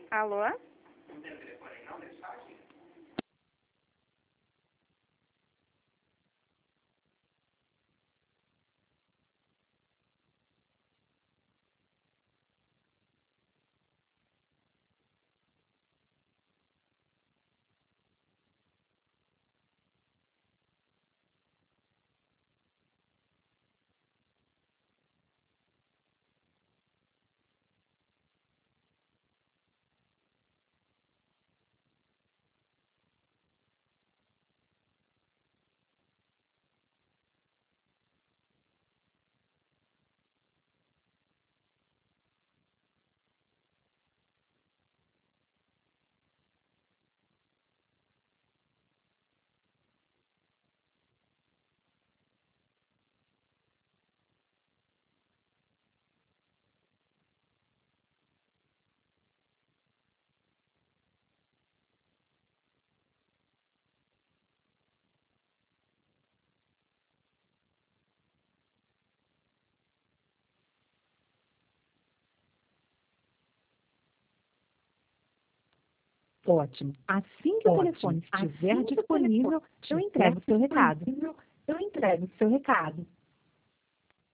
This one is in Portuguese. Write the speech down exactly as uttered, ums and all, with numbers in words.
Alô? Ótimo. Assim que o Ótimo. telefone estiver Assim que o disponível, telefone eu entrego o seu recado. Eu entrego o seu recado.